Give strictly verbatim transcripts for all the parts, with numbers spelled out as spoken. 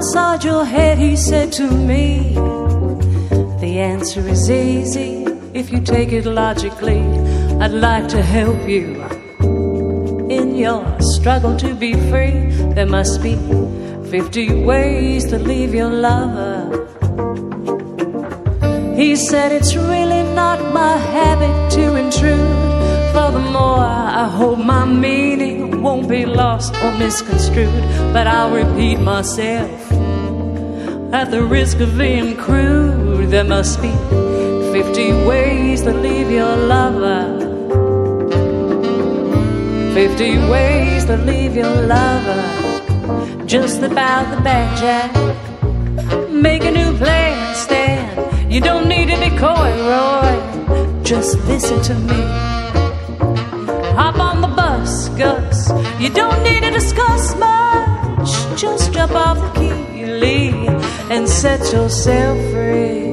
inside your head, he said to me, the answer is easy if you take it logically. I'd like to help you in your struggle to be free. There must be fifty ways to leave your lover. He said it's really not my habit to intrude. Furthermore, I hope my meaning won't be lost or misconstrued, but I'll repeat myself at the risk of being crude. There must be fifty ways to leave your lover. Fifty ways to leave your lover. Just slip out the back, Jack. Make a new plan, Stan. You don't need to be coy, Roy. Just listen to me. Hop on the bus, Gus. You don't need to discuss much. Just jump off the key, Lee, and set yourself free.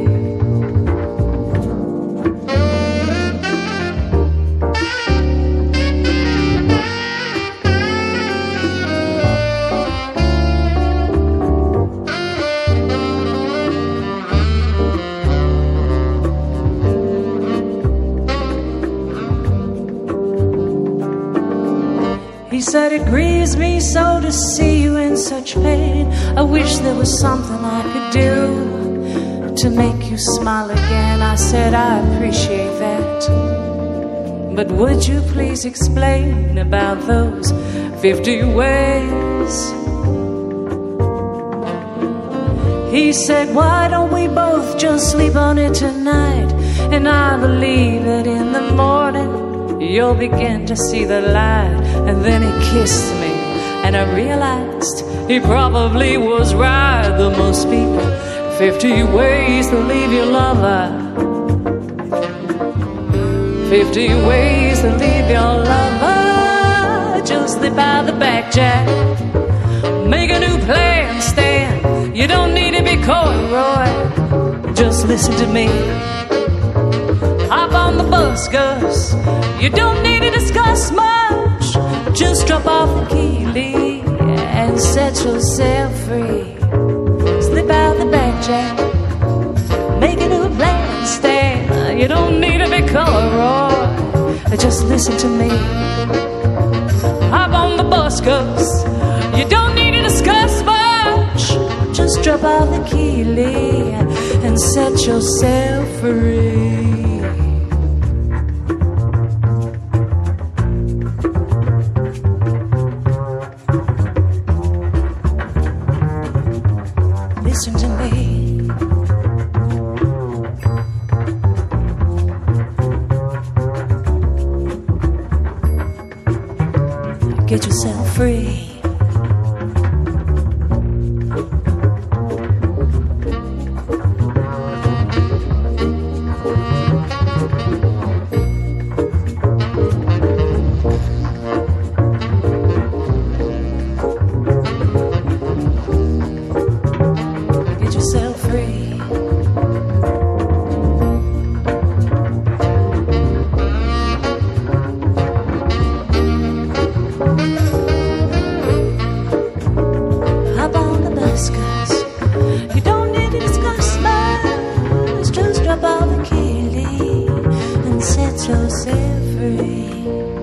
He said, it grieves me so to see you in such pain. I wish there was something I could do to make you smile again. I said, I appreciate that, but would you please explain about those fifty ways? He said, why don't we both just sleep on it tonight? And I believe that in the morning you'll begin to see the light. And then he kissed me, and I realized he probably was right. There must be fifty ways to leave your lover. Fifty ways to leave your lover. Just slip out the back, Jack. Make a new plan, Stan. You don't need to be coy, Roy. Just listen to me. Hop on the bus, Gus. You don't need to discuss much. Just drop off the key, Lee, and set yourself free. Slip out the back, Jack. Make a new plan, Stan. You don't need to be coy, Roy. Just listen to me. Hop on the bus, Gus. You don't need to discuss much. Just drop off the key, Lee, and set yourself free. Listen to me. Get yourself free. You don't need to discuss much. Just drop off the key and set yourself free.